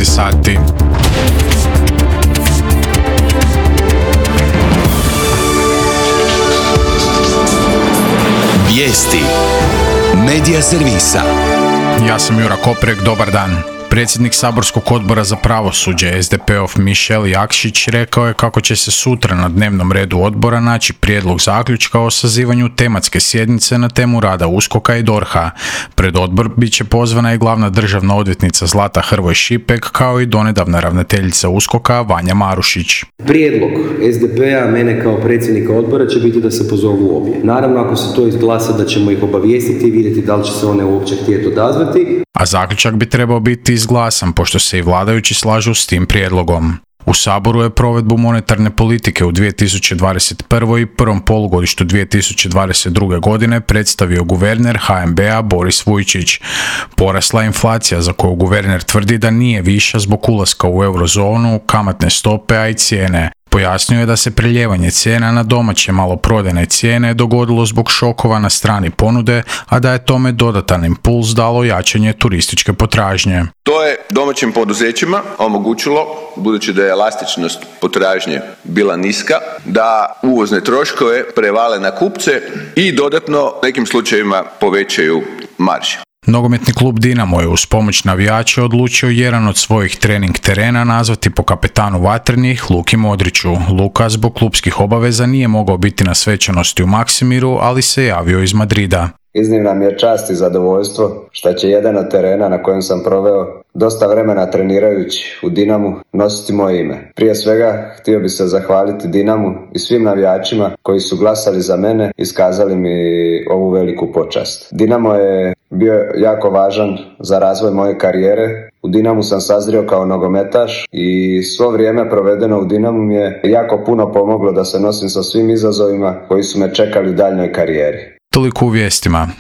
19 sati. Vijesti Medija servisa. Ja sam Jura Koprek, dobar dan. Predsjednik saborskog odbora za pravosuđe SDP-ov Mišel Jakšić rekao je kako će se sutra na dnevnom redu odbora naći prijedlog zaključka o sazivanju tematske sjednice na temu rada USKOK-a i DORH-a. Pred odbor bit će pozvana i glavna državna odvjetnica Zlata Hrvoj Šipek kao i donedavna ravnateljica USKOK-a Vanja Marušić. Prijedlog SDP-a, mene kao predsjednika odbora, će biti da se pozovu obje. Naravno, ako se to izglasa, da ćemo ih obavijestiti i vidjeti da li će se one uopće htjeti odazvati. A zaključak bi trebao biti izglasan, pošto se i vladajući slažu s tim prijedlogom. U Saboru je provedbu monetarne politike u 2021. i prvom polugodištu 2022. godine predstavio guverner HNB-a Boris Vujčić. Porasla je inflacija za koju guverner tvrdi da nije viša zbog ulaska u eurozonu, kamatne stope, a i cijene. Pojasnio je da se prelijevanje cijena na domaće maloprodajne cijene dogodilo zbog šokova na strani ponude, a da je tome dodatan impuls dalo jačanje turističke potražnje. To je domaćim poduzećima omogućilo, budući da je elastičnost potražnje bila niska, da uvozne troškove prevale na kupce i dodatno u nekim slučajevima povećaju marže. Nogometni klub Dinamo je uz pomoć navijača odlučio jedan od svojih trening terena nazvati po kapetanu Vatrenih, Luki Modriću. Luka zbog klubskih obaveza nije mogao biti na svečanosti u Maksimiru, ali se javio iz Madrida. Iznimna mi je čast i zadovoljstvo što će jedan od terena na kojem sam proveo dosta vremena trenirajući u Dinamu nositi moje ime. Prije svega htio bih se zahvaliti Dinamu i svim navijačima koji su glasali za mene i iskazali mi ovu veliku počast. Dinamo je bio jako važan za razvoj moje karijere. U Dinamu sam sazrio kao nogometaš i svo vrijeme provedeno u Dinamu mi je jako puno pomoglo da se nosim sa svim izazovima koji su me čekali u daljnjoj karijeri. Toliko u vijestima.